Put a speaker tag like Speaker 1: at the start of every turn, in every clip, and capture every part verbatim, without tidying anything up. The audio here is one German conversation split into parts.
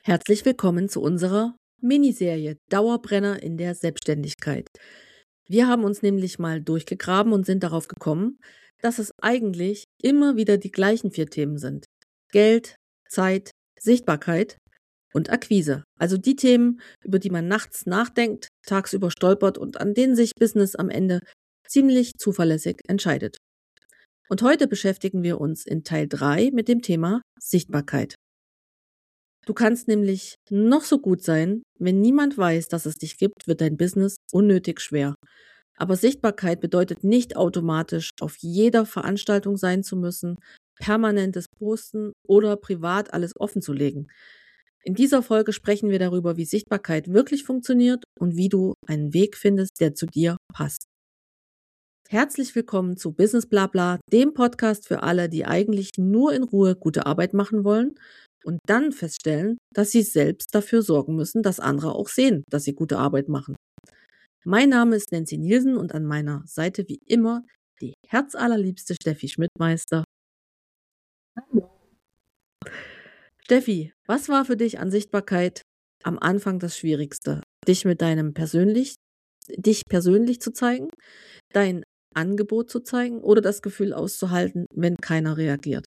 Speaker 1: Herzlich willkommen zu unserer Miniserie Dauerbrenner in der Selbstständigkeit. Wir haben uns nämlich mal durchgegraben und sind darauf gekommen, dass es eigentlich immer wieder die gleichen vier Themen sind. Geld, Zeit, Sichtbarkeit und Akquise. Also die Themen, über die man nachts nachdenkt, tagsüber stolpert und an denen sich Business am Ende ziemlich zuverlässig entscheidet. Und heute beschäftigen wir uns in Teil drei mit dem Thema Sichtbarkeit. Du kannst nämlich noch so gut sein, wenn niemand weiß, dass es dich gibt, wird dein Business unnötig schwer. Aber Sichtbarkeit bedeutet nicht automatisch, auf jeder Veranstaltung sein zu müssen, permanentes Posten oder privat alles offen zu legen. In dieser Folge sprechen wir darüber, wie Sichtbarkeit wirklich funktioniert und wie du einen Weg findest, der zu dir passt. Herzlich willkommen zu Business Blabla, dem Podcast für alle, die eigentlich nur in Ruhe gute Arbeit machen wollen und dann feststellen, dass sie selbst dafür sorgen müssen, dass andere auch sehen, dass sie gute Arbeit machen. Mein Name ist Nancy Nielsen und an meiner Seite wie immer die herzallerliebste Steffi Schmidtmeister.
Speaker 2: Hallo.
Speaker 1: Steffi, was war für dich an Sichtbarkeit am Anfang das Schwierigste? Dich mit deinem persönlich, dich persönlich zu zeigen, dein Angebot zu zeigen oder das Gefühl auszuhalten, wenn keiner reagiert?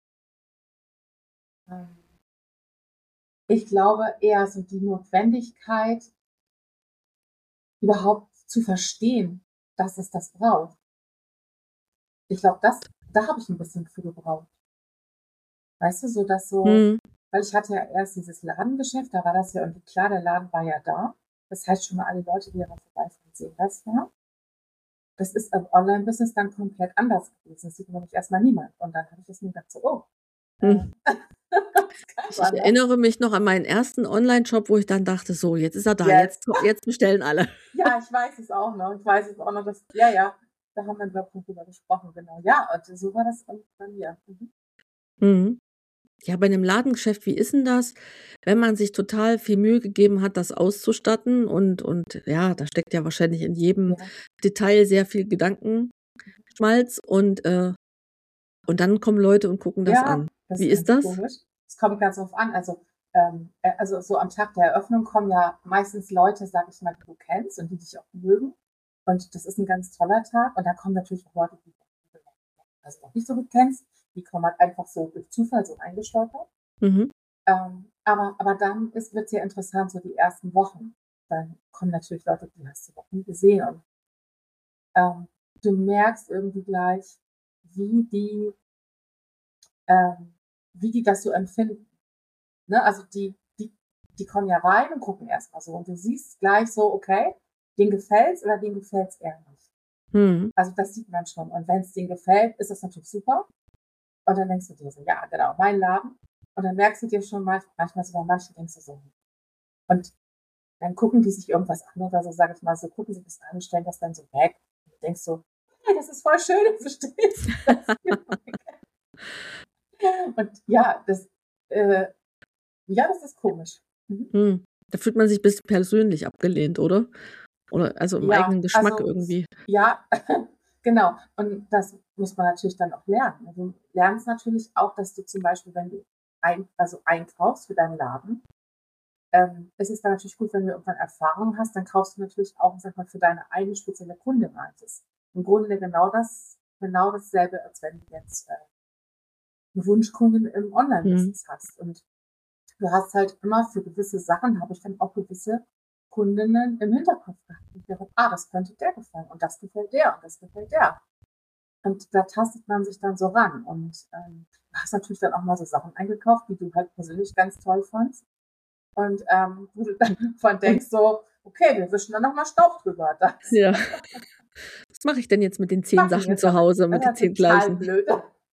Speaker 2: Ich glaube eher so die Notwendigkeit, überhaupt zu verstehen, dass es das braucht. Ich glaube, das, da habe ich ein bisschen für gebraucht. Weißt du, so dass so,
Speaker 1: Hm.
Speaker 2: weil ich hatte ja erst dieses Ladengeschäft, da war das ja irgendwie klar, der Laden war ja da. Das heißt schon mal alle Leute, die da vorbeifahren, sehen das ja. Das ist im Online-Business dann komplett anders gewesen. Das sieht nämlich erstmal niemand. Und dann habe ich das mir gedacht, so, oh.
Speaker 1: Hm.
Speaker 2: Äh,
Speaker 1: Ich, ich erinnere mich noch an meinen ersten Online-Shop, wo ich dann dachte, so, jetzt ist er da,
Speaker 2: Yes.
Speaker 1: jetzt, jetzt bestellen alle.
Speaker 2: Ja, ich weiß es auch noch. Ich weiß es auch noch. Dass, ja, ja, da haben wir glaube ich drüber gesprochen, genau. Ja, und so war das bei mir. Mhm.
Speaker 1: Mhm. Ja, bei einem Ladengeschäft, wie ist denn das, wenn man sich total viel Mühe gegeben hat, das auszustatten und, und ja, da steckt ja wahrscheinlich in jedem
Speaker 2: Ja.
Speaker 1: Detail sehr viel Gedankenschmalz und, äh, und dann kommen Leute und gucken das
Speaker 2: Ja,
Speaker 1: an.
Speaker 2: das
Speaker 1: Wie
Speaker 2: ist
Speaker 1: ist
Speaker 2: ganz
Speaker 1: das?
Speaker 2: komisch. Es kommt ganz drauf an. Also, ähm, äh, also so am Tag der Eröffnung kommen ja meistens Leute, sag ich mal, die du kennst und die dich auch mögen. Und das ist ein ganz toller Tag. Und da kommen natürlich auch Leute, die du also noch nicht so gut kennst. Die kommen halt einfach so durch Zufall so eingestolpert.
Speaker 1: Mhm.
Speaker 2: Ähm, aber, aber dann wird es ja interessant, so die ersten Wochen. Dann kommen natürlich Leute, die hast du noch nie gesehen. Und ähm, du merkst irgendwie gleich, wie die, ähm, wie die das so empfinden. Ne? Also die, die, die kommen ja rein und gucken erstmal so. Und du siehst gleich so, okay, denen gefällt's oder denen gefällt's eher nicht.
Speaker 1: Mhm.
Speaker 2: Also das sieht man schon. Und wenn es denen gefällt, ist das natürlich super. Und dann denkst du dir so, ja, genau, mein Laden. Und dann merkst du dir schon manchmal, manchmal so bei manchen denkst du so. Und dann gucken die sich irgendwas an oder so, sage ich mal, so gucken sie das an und stellen das dann so weg. Und du denkst so, hey, das ist voll schön, du verstehst das. Und ja, das, äh, ja, das ist komisch. Mhm.
Speaker 1: Mhm. Da fühlt man sich ein bisschen persönlich abgelehnt, oder? Oder also im
Speaker 2: Ja,
Speaker 1: eigenen Geschmack
Speaker 2: also
Speaker 1: irgendwie.
Speaker 2: ja, genau. Und das muss man natürlich dann auch lernen. Also, du lernst natürlich auch, dass du zum Beispiel, wenn du ein, also einkaufst für deinen Laden, ähm, es ist dann natürlich gut, wenn du irgendwann Erfahrung hast, dann kaufst du natürlich auch, sag mal, für deine eigene spezielle Kundin ein. Das ist im Grunde genau das, genau dasselbe, als wenn du jetzt äh, eine Wunschkundin im
Speaker 1: Mhm.
Speaker 2: Online-Business hast. Und du hast halt immer für gewisse Sachen, habe ich dann auch gewisse Kundinnen im Hinterkopf gehabt. Und ich dachte, ah, das könnte der gefallen und das gefällt der und das gefällt der. Und da tastet man sich dann so ran. Und ähm, du hast natürlich dann auch mal so Sachen eingekauft, die du halt persönlich ganz toll fandst. Und ähm, wo du dann von
Speaker 1: Und
Speaker 2: denkst so, okay, wir wischen dann nochmal Staub drüber. Das
Speaker 1: ja, was mache ich denn jetzt mit den zehn
Speaker 2: mache ich
Speaker 1: Sachen
Speaker 2: jetzt
Speaker 1: zu
Speaker 2: damit.
Speaker 1: Hause,
Speaker 2: Das
Speaker 1: mit den
Speaker 2: ist ja
Speaker 1: zehn
Speaker 2: total
Speaker 1: gleichen?
Speaker 2: blöd.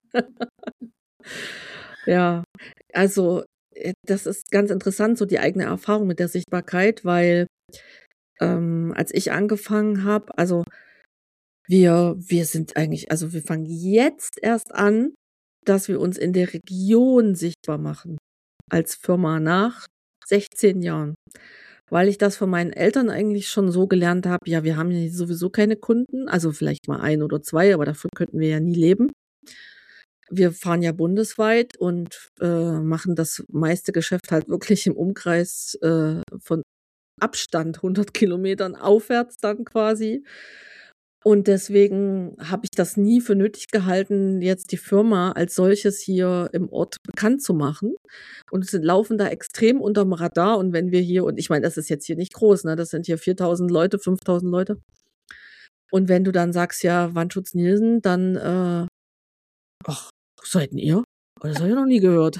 Speaker 1: Ja, also, äh, das ist ganz interessant, so die eigene Erfahrung mit der Sichtbarkeit, weil, ähm, als ich angefangen habe also, wir wir sind eigentlich also, wir fangen jetzt erst an, dass wir uns in der Region sichtbar machen als Firma nach sechzehn Jahren, weil ich das von meinen Eltern eigentlich schon so gelernt habe, ja, wir haben ja sowieso keine Kunden, also vielleicht mal ein oder zwei, aber davon könnten wir ja nie leben. wir fahren ja bundesweit und, äh, machen das meiste Geschäft halt wirklich im Umkreis, äh, von Abstand hundert Kilometern aufwärts dann quasi. Und deswegen habe ich das nie für nötig gehalten, jetzt die Firma als solches hier im Ort bekannt zu machen. Und sie laufen da extrem unterm Radar. Und wenn wir hier und ich meine, das ist jetzt hier nicht groß, ne? Das sind hier viertausend Leute, fünftausend Leute. Und wenn du dann sagst: „Ja, Wandschutz Nielsen", dann, äh: „Ach, seid 'n ihr? Oh, das habe ich noch nie gehört."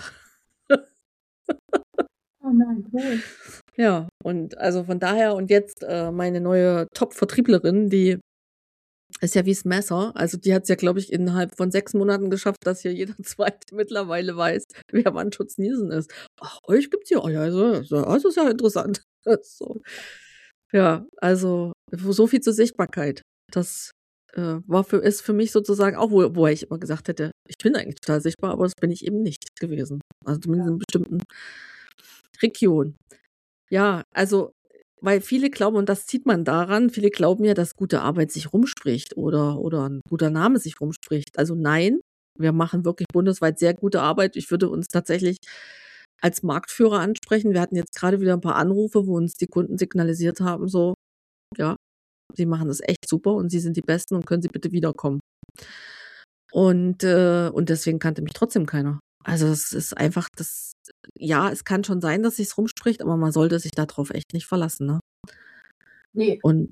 Speaker 2: Oh nein, cool.
Speaker 1: Ja, und also von daher und jetzt, äh, meine neue Top-Vertrieblerin, die ist ja wie's Messer. Also, die hat's ja, glaube ich, innerhalb von sechs Monaten geschafft, dass hier jeder Zweite mittlerweile weiß, wer Wandschutz Nielsen ist. „Ach, euch gibt's hier? Oh ja, also so das ist ja interessant." So. Ja, also so viel zur Sichtbarkeit. Das, äh, war für ist für mich sozusagen auch, wo wobei ich immer gesagt hätte, ich bin eigentlich total sichtbar, aber das bin ich eben nicht gewesen. Also zumindest
Speaker 2: Ja.
Speaker 1: in bestimmten Regionen. Ja, also, weil viele glauben und das sieht man daran, viele glauben ja, dass gute Arbeit sich rumspricht oder oder 'n guter Name sich rumspricht. Also nein, wir machen wirklich bundesweit sehr gute Arbeit. Ich würde uns tatsächlich als Marktführer ansprechen. Wir hatten jetzt grade wieder 'n paar Anrufe, wo uns die Kunden signalisiert haben, so, ja, sie machen das echt super und sie sind die Besten und können Sie bitte wiederkommen. Und, äh und deswegen kannte mich trotzdem keiner. Also, es ist einfach das ja, es kann schon sein, dass sich's rumspricht, aber man sollte sich da drauf echt nicht verlassen, ne?
Speaker 2: Ne.
Speaker 1: Und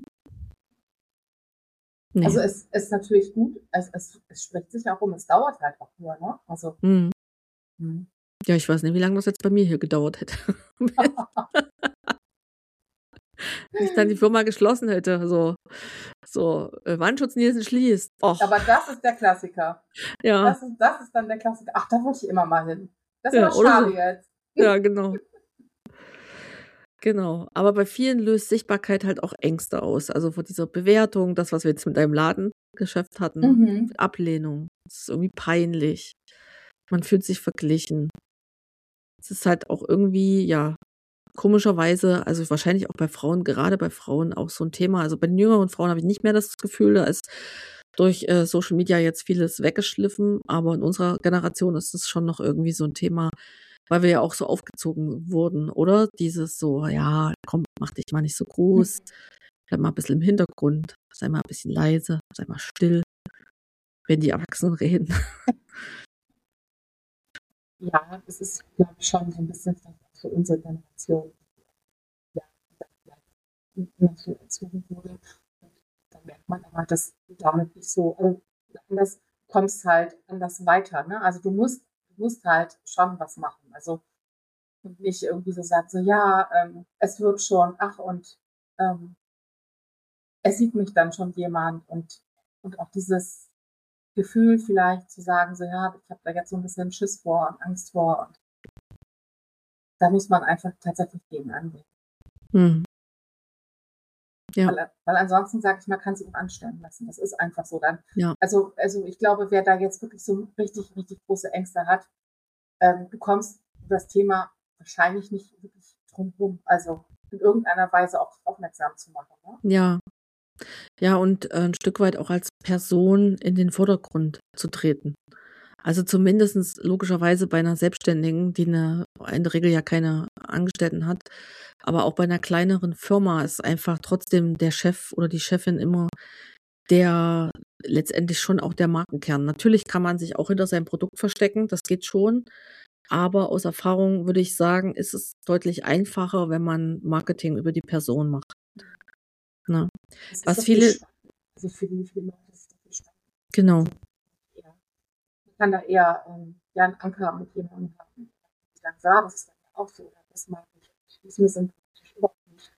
Speaker 2: Also,
Speaker 1: ne.
Speaker 2: es ist natürlich gut. Es es es spricht sich auch rum. Es dauert halt auch nur, ne? Also
Speaker 1: Mhm.
Speaker 2: Mhm.
Speaker 1: Ja, ich weiß nicht, wie lang das jetzt bei mir hier gedauert hätte. Bis ich dann die Firma geschlossen hätte, so so, äh, Wandschutz Nielsen schließt. Och.
Speaker 2: Aber das ist der Klassiker.
Speaker 1: Ja.
Speaker 2: Das ist das ist dann der Klassiker. Ach, da wollte ich immer mal hin. Das ist
Speaker 1: Ja,
Speaker 2: aber
Speaker 1: oder
Speaker 2: schade
Speaker 1: so.
Speaker 2: jetzt.
Speaker 1: Ja, genau. Genau. Aber bei vielen löst Sichtbarkeit halt auch Ängste aus. Also, vor dieser Bewertung, das, was wir jetzt mit deinem Ladengeschäft hatten,
Speaker 2: Mhm.
Speaker 1: Ablehnung. Es ist irgendwie peinlich. Man fühlt sich verglichen. Es ist halt auch irgendwie, ja, komischerweise, also wahrscheinlich auch bei Frauen gerade bei Frauen auch so 'n Thema. Also, bei den jüngeren Frauen habe ich nicht mehr das Gefühl, da ist durch, äh, Social Media jetzt vieles weggeschliffen, aber in unserer Generation ist es schon noch irgendwie so 'n Thema, weil wir ja auch so aufgezogen wurden, oder? Dieses so: „Ja, komm, mach dich mal nicht so groß.
Speaker 2: Mhm.
Speaker 1: Bleib mal bisschen im Hintergrund. Sei mal bisschen leise, sei mal still, wenn die Erwachsenen reden."
Speaker 2: Ja, das ist, glaube ich, schon so 'n bisschen für unsere Generation. Ja, so erzogen wurde. Und dann merkt man aber, dass du damit nicht so äh, anders kommst halt anders weiter, ne? Also, du musst du musst halt schon was machen. Also, und nicht irgendwie so sagen, so: „Ja, ähm, es wird schon. Ach, und, ähm" „es sieht mich dann schon jemand." Und und auch dieses Gefühl vielleicht zu sagen, so: „Ja, ich habe da jetzt so 'n bisschen Schiss vor und Angst vor." Und da muss man einfach tatsächlich gegen angehen.
Speaker 1: Mhm. Ja.
Speaker 2: Weil a weil ansonsten, sage ich mal, kannst du ihn anstellen lassen. Das ist einfach so dann.
Speaker 1: Ja.
Speaker 2: Also also, ich glaube, wer da jetzt wirklich so richtig, richtig große Ängste hat, ähm, du kommst über das Thema wahrscheinlich nicht wirklich drum rum, also, in irgendeiner Weise auf dich aufmerksam zu machen, ne?
Speaker 1: Ja. Ja, und, äh, 'n Stück weit auch als Person in den Vordergrund zu treten. Also, zumindestens logischerweise bei 'ner Selbstständigen, die 'ne in der Regel ja keine Angestellten hat, aber auch bei 'ner kleineren Firma ist einfach trotzdem der Chef oder die Chefin immer der letztendlich schon auch der Markenkern. Natürlich kann man sich auch hinter seinem Produkt verstecken, das geht schon, aber aus Erfahrung würde ich sagen, ist es deutlich einfacher, wenn man Marketing über die Person macht.
Speaker 2: Mhm.
Speaker 1: Ne?
Speaker 2: Das ist
Speaker 1: Was
Speaker 2: doch viel
Speaker 1: viele
Speaker 2: spannender. Also, für die für die Leute ist es doch viel spannender.
Speaker 1: Genau.
Speaker 2: Also, ja. Man kann da eher, ähm, ja 'n Anker mit jemandem haben, die dann sagen: „Das ist bei mir auch so." Oder: „Das mag ich überhaupt nicht."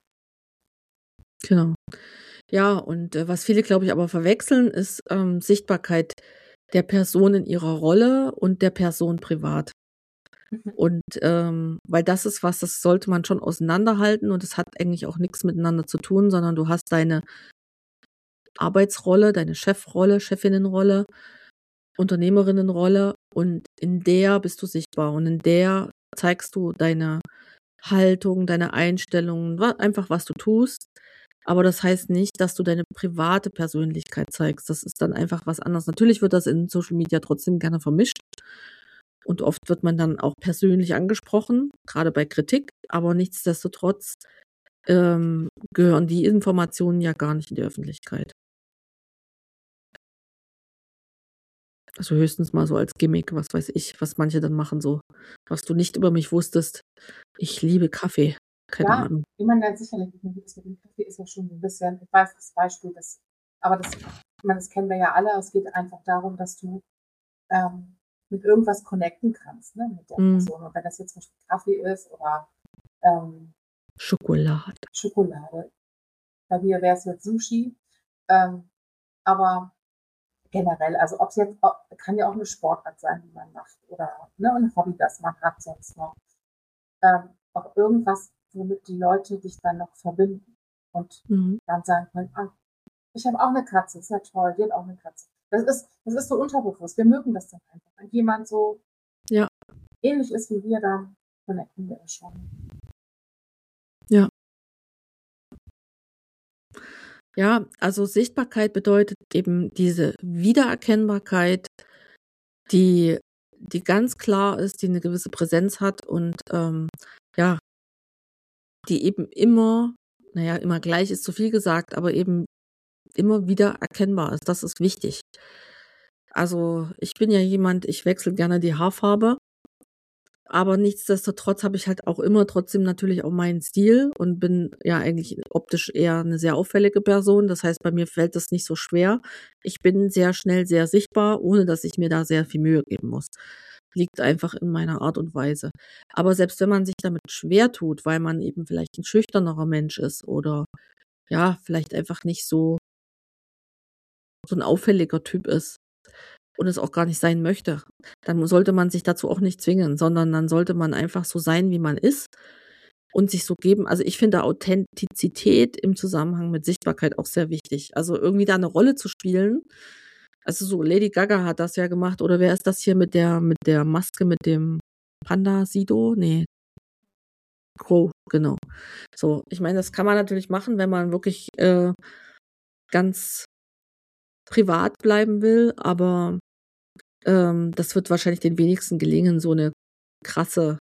Speaker 1: Genau. Ja, und, äh, was viele, glaube ich, aber verwechseln, ist, ähm, Sichtbarkeit der Person in ihrer Rolle und der Person privat.
Speaker 2: Mhm.
Speaker 1: Und, ähm weil das ist was, das sollte man schon auseinanderhalten und es hat eigentlich auch nix miteinander zu tun, sondern du hast deine Arbeitsrolle, deine Chefrolle, Chefinnenrolle, Unternehmerinnenrolle und in der bist du sichtbar und in der zeigst du deine Haltung, deine Einstellungen, wa einfach, was du tust. Aber das heißt nicht, dass du deine private Persönlichkeit zeigst. Das ist dann einfach was anderes. Natürlich wird das in Social Media trotzdem gerne vermischt. Und oft wird man dann auch persönlich angesprochen, gerade bei Kritik, aber nichtsdestotrotz, ähm, gehören die Informationen ja gar nicht in die Öffentlichkeit. Also höchstens mal so als Gimmick, was weiß ich, was manche dann machen so: „Was du nicht über mich wusstest, ich liebe Kaffee.“ Keine
Speaker 2: Ja,
Speaker 1: Ahnung.
Speaker 2: ich meine, ganz sicherlich, das mit dem Kaffee ist ja schon so 'n bisschen, ich weiß das Beispiel, das aber das ich meine, das kennen wir ja alle. Es geht einfach darum, dass du, ähm, mit irgendwas connecten kannst, ne, mit der
Speaker 1: Mhm.
Speaker 2: Person. Und wenn das jetzt zum Beispiel Kaffee ist oder, ähm
Speaker 1: Schokolade.
Speaker 2: Schokolade. Bei mir wär's jetzt Sushi. Ähm, aber generell, also ob's jetzt o kann ja auch 'ne Sportart sein, die man macht oder, ne, 'n Hobby, das man hat sonst noch. Ähm, auch irgendwas, womit die Leute dich dann noch verbinden und
Speaker 1: Mhm.
Speaker 2: dann sagen können: „Ah, ich habe auch 'ne Katze, ist ja toll, die hat auch 'ne Katze.“ Das ist das ist so unterbewusst. Wir mögen das dann einfach. Wenn jemand so
Speaker 1: Ja.
Speaker 2: ähnlich ist wie wir, dann connecten wir da schon.
Speaker 1: Ja. Ja, also Sichtbarkeit bedeutet eben diese Wiedererkennbarkeit, die die ganz klar ist, die 'ne gewisse Präsenz hat und, ähm, ja die eben immer na ja, immer gleich ist zu viel gesagt, aber eben immer wieder erkennbar ist. Das ist wichtig. Also, ich bin ja jemand, ich wechsle gerne die Haarfarbe. Aber nichtsdestotrotz habe ich halt auch immer trotzdem natürlich auch meinen Stil und bin ja eigentlich optisch eher 'ne sehr auffällige Person. Das heißt, bei mir fällt das nicht so schwer. Ich bin sehr schnell sehr sichtbar, ohne dass ich mir da sehr viel Mühe geben muss. Liegt einfach in meiner Art und Weise. Aber selbst wenn man sich damit schwertut, weil man eben vielleicht 'n schüchternerer Mensch ist oder, ja, vielleicht einfach nicht so so 'n auffälliger Typ ist und es auch gar nicht sein möchte, dann sollte man sich dazu auch nicht zwingen, sondern dann sollte man einfach so sein, wie man ist und sich so geben. Also, ich finde Authentizität im Zusammenhang mit Sichtbarkeit auch sehr wichtig. Also, irgendwie da 'ne Rolle zu spielen. Also, so Lady Gaga hat das ja gemacht oder wer ist das hier mit der mit der Maske mit dem Panda, Sido? Ne. Crow, genau. So, ich meine, das kann man natürlich machen, wenn man wirklich, äh, ganz privat bleiben will, aber, ähm, das wird wahrscheinlich den wenigsten gelingen, so 'ne krasse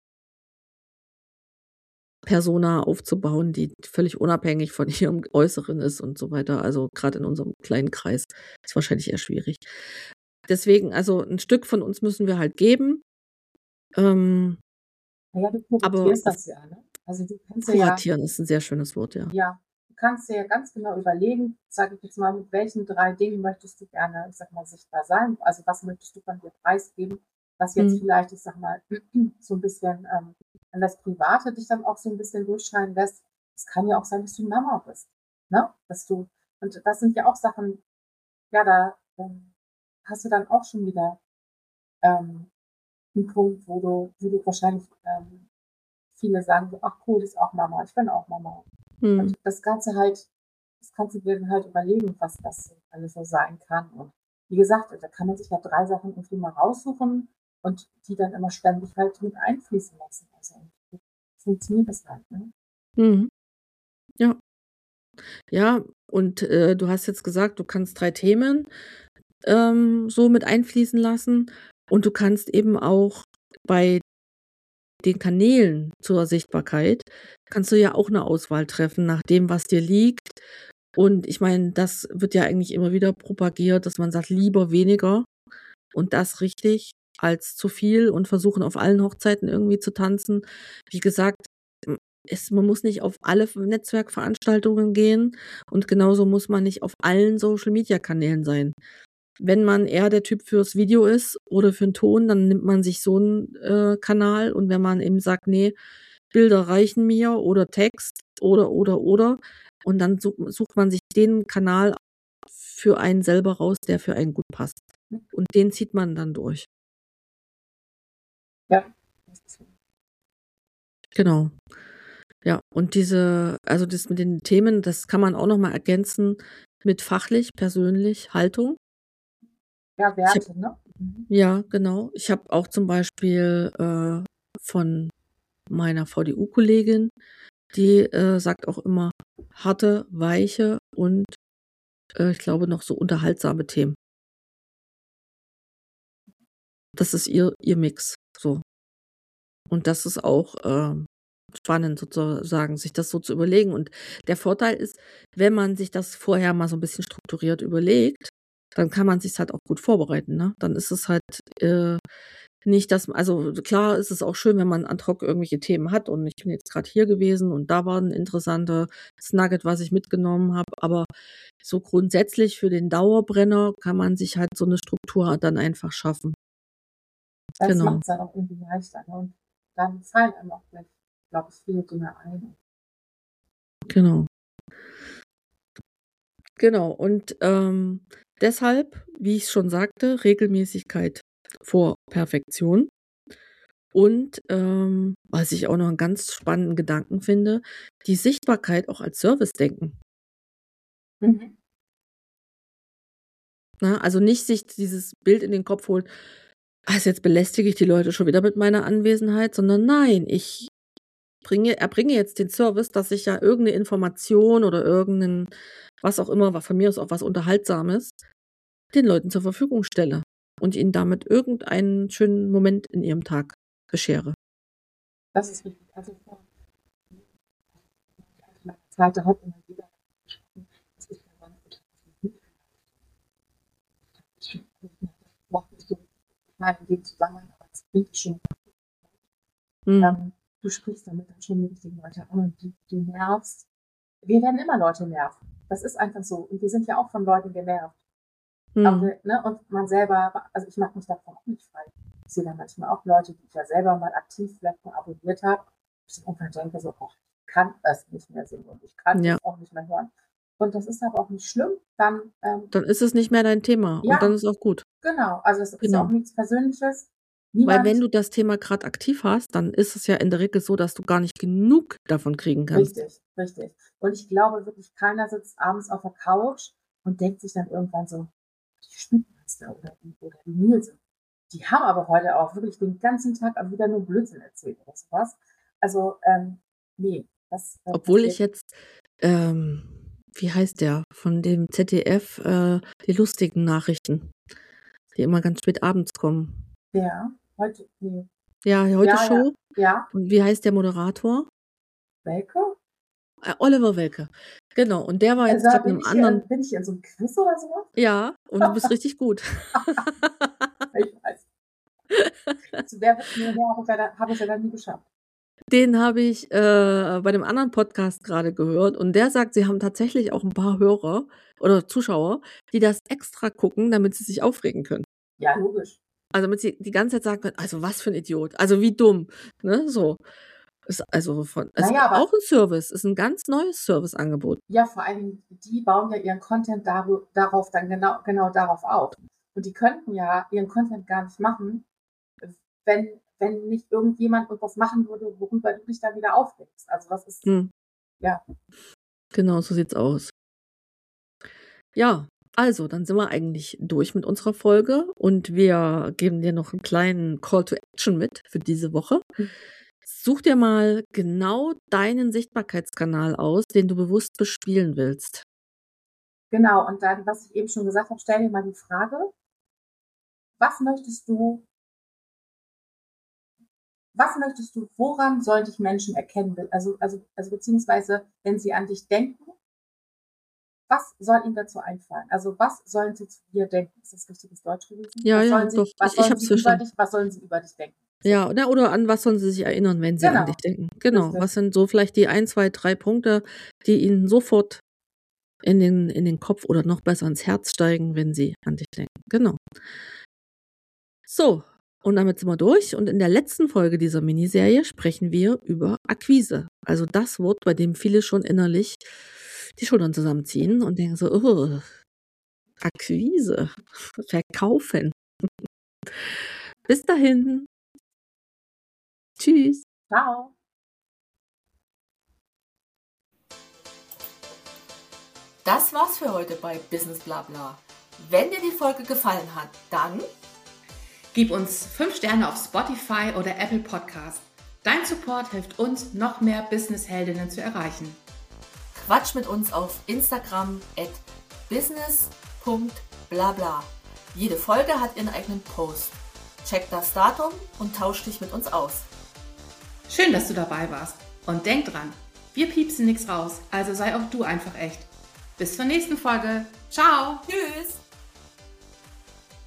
Speaker 1: Persona aufzubauen, die völlig unabhängig von ihrem Äußeren ist und so weiter. Also, grad in unserem kleinen Kreis ist wahrscheinlich eher schwierig. Deswegen, also 'n Stück von uns müssen wir halt geben. Ähm
Speaker 2: Na ja, du
Speaker 1: aber
Speaker 2: kuratierst
Speaker 1: auf
Speaker 2: das ja, ne? Also, du kannst dir ja
Speaker 1: Kuratieren ist 'n sehr schönes Wort, ja.
Speaker 2: ja, du kannst dir ja ganz genau überlegen, sage ich jetzt mal, mit welchen drei Dingen möchtest du gerne, ich sage mal, sichtbar sein? Also, was möchtest du von dir preisgeben, was jetzt
Speaker 1: Mhm.
Speaker 2: vielleicht, ich sage mal, so 'n bisschen, ähm, an das Private dich dann auch so 'n bisschen durchscheinen lässt. Es kann ja auch sein, dass du Mama bist, ne? Dass du und das sind ja auch Sachen, ja, da, ähm, hast du dann auch schon wieder, ähm, 'n Punkt, wo du wo du wahrscheinlich, ähm viele sagen so: „Ach cool, die ist auch Mama. Ich bin auch Mama.“
Speaker 1: Mhm.
Speaker 2: Und das Ganze halt das kannst du dir dann halt überlegen, was das alles so sein kann. Und wie gesagt, da kann man sich ja drei Sachen irgendwie mal raussuchen und die dann immer ständig halt mit einfließen lassen. Also, funktioniert das halt, ne?
Speaker 1: Mhm. Ja. Ja, und, äh, du hast jetzt gesagt, du kannst drei Themen, ähm, so mit einfließen lassen und du kannst eben auch bei den Kanälen zur Sichtbarkeit kannst du ja auch 'ne Auswahl treffen nach dem, was dir liegt. Und ich meine, das wird ja eigentlich immer wieder propagiert, dass man sagt: „Lieber weniger und das richtig als zu viel und versuchen, auf allen Hochzeiten irgendwie zu tanzen.“ Wie gesagt, hm, es man muss nicht auf alle v Netzwerkveranstaltungen gehen und genauso muss man nicht auf allen Social-Media-Kanälen sein. Wenn man eher der Typ fürs Video ist oder für 'n Ton, dann nimmt man sich so 'n, äh, Kanal und wenn man eben sagt: „Ne, Bilder reichen mir oder Text oder, oder, oder“ und dann sucht sucht man sich den Kanal für einen selber raus, der für einen gut passt.
Speaker 2: Hm.
Speaker 1: Und den zieht man dann durch.
Speaker 2: Ja.
Speaker 1: Genau. Ja, und diese also das mit den Themen, das kann man auch noch mal ergänzen mit fachlich, persönlich, Haltung.
Speaker 2: Ja,
Speaker 1: Ich habe
Speaker 2: Werte, ne? Mhm.
Speaker 1: ja, genau. Ich habe auch zum Beispiel, äh, von meiner VDU-Kollegin, die, äh, sagt auch immer: „Harte, weiche und, äh, ich glaube noch so unterhaltsame Themen.“ Das ist ihr, ihr Mix. So. Und das ist auch ähm, spannend sozusagen, sich das so zu überlegen. Und der Vorteil ist, wenn man sich das vorher mal so ein bisschen strukturiert überlegt, dann kann man sich halt auch gut vorbereiten. Ne? Dann ist es halt äh, nicht, dass, also klar ist es auch schön, wenn man ad hoc irgendwelche Themen hat und ich bin jetzt gerade hier gewesen und da war ein interessanter Nugget, was ich mitgenommen habe, aber so grundsätzlich für den Dauerbrenner kann man sich halt so eine Struktur dann einfach schaffen.
Speaker 2: Das
Speaker 1: Genau.
Speaker 2: macht es dann auch irgendwie leichter. Ne? Und dann fallen einem auch gleich, glaube ich, viele Dinge ein.
Speaker 1: Genau. Genau. Und ähm, deshalb, wie ich schon sagte, Regelmäßigkeit vor Perfektion. Und ähm, was ich auch noch einen ganz spannenden Gedanken finde, die Sichtbarkeit auch als Service denken.
Speaker 2: Mhm.
Speaker 1: Ne? Also nicht sich dieses Bild in den Kopf holen, also jetzt belästige ich die Leute schon wieder mit meiner Anwesenheit, sondern nein, ich bringe, erbringe jetzt den Service, dass ich ja irgendeine Information oder irgendeinen, was auch immer, was von mir aus auch was Unterhaltsames, den Leuten zur Verfügung stelle und ihnen damit irgendeinen schönen Moment in ihrem Tag beschere.
Speaker 2: Das ist richtig. Also vor langer Zeit, da hat immer jeder gesprochen, das ist ja ganz gut. Das macht nicht so klein in dem Zusammenhang, aber es bringt schon.
Speaker 1: Hm.
Speaker 2: Ähm, du sprichst damit dann schon mit den Leuten an und du, du nervst. Wir werden immer Leute nerven. Das ist einfach so. Und wir sind ja auch von Leuten genervt.
Speaker 1: Hm.
Speaker 2: Aber, ne, und man selber, also ich mache mich davon auch nicht frei. Ich sehe dann manchmal auch Leute, die ich ja selber mal aktiv vielleicht mal abonniert habe. Ich dann irgendwann denke so, oh, ich kann es nicht mehr sehen und ich kann
Speaker 1: Ja.
Speaker 2: es auch nicht mehr hören. Und das ist aber auch nicht schlimm. Dann, ähm,
Speaker 1: Dann ist es nicht mehr dein Thema
Speaker 2: Ja.
Speaker 1: und dann ist auch gut.
Speaker 2: genau, also es ist
Speaker 1: Genau.
Speaker 2: ja auch nichts Persönliches.
Speaker 1: Weil
Speaker 2: Niemand,
Speaker 1: wenn du das Thema gerade aktiv hast, dann ist es ja in der Regel so, dass du gar nicht genug davon kriegen kannst.
Speaker 2: richtig, richtig. Und ich glaube wirklich, keiner sitzt abends auf der Couch und denkt sich dann irgendwann so, die Spitzenmeister oder die, oder die Nielsen. Die haben aber heute auch wirklich den ganzen Tag wieder nur Blödsinn erzählt oder sowas. Also, ähm, nee. Das, äh,
Speaker 1: Obwohl
Speaker 2: passiert-
Speaker 1: ich jetzt, ähm, wie heißt der, von dem Z D F, äh, die lustigen Nachrichten, die immer ganz spät abends kommen.
Speaker 2: Ja, heute, nee.
Speaker 1: Ja, heute
Speaker 2: Ja,
Speaker 1: Show.
Speaker 2: ja, ja.
Speaker 1: Und wie heißt der Moderator?
Speaker 2: Welke?
Speaker 1: Äh, Oliver Welke. Genau. Und der war jetzt
Speaker 2: Also,
Speaker 1: gerade
Speaker 2: bin
Speaker 1: in einem
Speaker 2: ich, hier,
Speaker 1: anderen.
Speaker 2: bin ich hier in so einem Quiz oder sowas?
Speaker 1: Ja, und du bist richtig gut.
Speaker 2: Ich weiß. Zu wer wird mir her, habe ich, ja, hab ich ja dann nie geschafft.
Speaker 1: Den habe ich äh, bei dem anderen Podcast gerade gehört und der sagt, sie haben tatsächlich auch ein paar Hörer oder Zuschauer, die das extra gucken, damit sie sich aufregen können.
Speaker 2: Ja, logisch.
Speaker 1: Also damit sie die ganze Zeit sagen können, also was für ein Idiot, also wie dumm, ne, so. Ist also von, ist
Speaker 2: Naja, aber-
Speaker 1: auch ein Service, ist ein ganz neues Serviceangebot.
Speaker 2: Ja, vor allem, die bauen ja ihren Content dar- darauf dann genau, genau darauf auf. Und die könnten ja ihren Content gar nicht machen, wenn, wenn nicht irgendjemand irgendwas machen würde, worüber du dich dann wieder aufregst. Also das ist,
Speaker 1: Hm.
Speaker 2: ja.
Speaker 1: Genau, so sieht's aus. Ja, also, dann sind wir eigentlich durch mit unserer Folge und wir geben dir noch einen kleinen Call to Action mit für diese Woche.
Speaker 2: Mhm.
Speaker 1: Such dir mal genau deinen Sichtbarkeitskanal aus, den du bewusst bespielen willst.
Speaker 2: Genau, und dann, was ich eben schon gesagt habe, stell dir mal die Frage, was möchtest du, was möchtest du, woran sollen dich Menschen erkennen? Also, also, also beziehungsweise, wenn sie an dich denken, was soll ihnen dazu einfallen? Also, was sollen sie zu dir denken? Ist das richtiges Deutsch gewesen?
Speaker 1: Ja,
Speaker 2: was
Speaker 1: ja,
Speaker 2: sollen sie,
Speaker 1: doch.
Speaker 2: Was
Speaker 1: Ich- ich
Speaker 2: sollen
Speaker 1: hab's
Speaker 2: sie über
Speaker 1: verstanden.
Speaker 2: dich, was sollen sie über dich denken? So.
Speaker 1: Ja, oder, oder an was sollen sie sich erinnern, wenn sie
Speaker 2: Genau.
Speaker 1: an dich denken? Genau.
Speaker 2: Richtig.
Speaker 1: Was sind so vielleicht die ein, zwei, drei Punkte, die ihnen sofort in den, in den Kopf oder noch besser ins Herz steigen, wenn sie an dich denken? Genau. So, und damit sind wir durch. Und in der letzten Folge dieser Miniserie sprechen wir über Akquise. Also das Wort, bei dem viele schon innerlich die Schultern zusammenziehen und denken so, oh, Akquise, verkaufen. Bis dahin. Tschüss.
Speaker 2: Ciao.
Speaker 3: Das war's für heute bei Business Blabla. Wenn dir die Folge gefallen hat, dann
Speaker 4: Gib uns fünf Sterne auf Spotify oder Apple Podcast. Dein Support hilft uns, noch mehr Business-Heldinnen zu erreichen.
Speaker 3: quatsch mit uns auf Instagram at business punkt blabla. Jede Folge hat ihren eigenen Post. Check das Datum und tausch dich mit uns aus.
Speaker 4: Schön, dass du dabei warst. Und denk dran, wir piepsen nichts raus, also sei auch du einfach echt. Bis zur nächsten Folge. Ciao.
Speaker 3: Tschüss.